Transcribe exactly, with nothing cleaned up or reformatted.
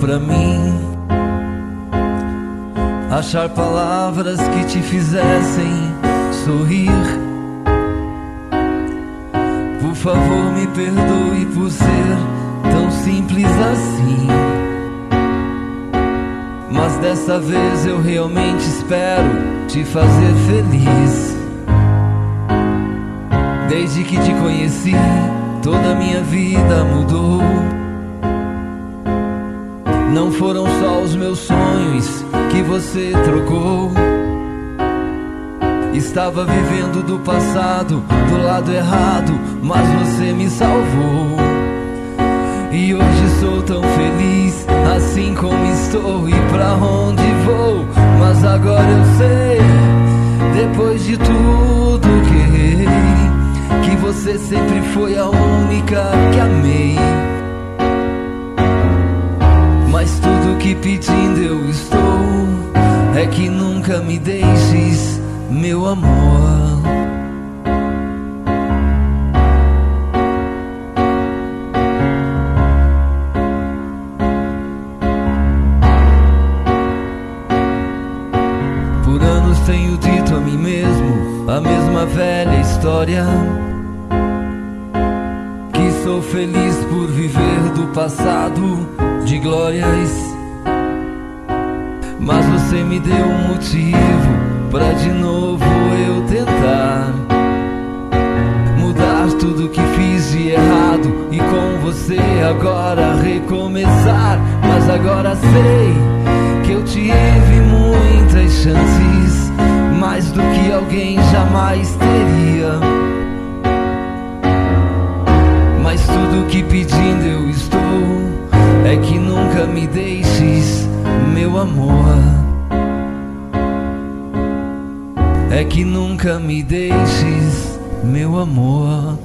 pra mim achar palavras que te fizessem sorrir. Por favor, me perdoe por ser tão simples assim, mas dessa vez eu realmente espero te fazer feliz. Desde que te conheci, toda a minha vida mudou. Não foram só os meus sonhos que você trocou. Estava vivendo do passado, do lado errado, mas você me salvou. E hoje sou tão feliz, assim como estou e pra onde vou. Mas agora eu sei, depois de tudo que errei, que você sempre foi a única que amei. Mas tudo que pedindo eu estou é que nunca me deixes, meu amor. Por anos tenho dito a mim mesmo a mesma velha história, que sou feliz por viver do passado de glórias. Mas você me deu um motivo pra de novo eu tentar mudar tudo que fiz de errado e com você agora recomeçar. Mas agora sei que eu tive muitas chances, mais do que alguém jamais teria. Mas tudo que pedindo eu estou é que nunca me deixes, meu amor. É que nunca me deixes, meu amor.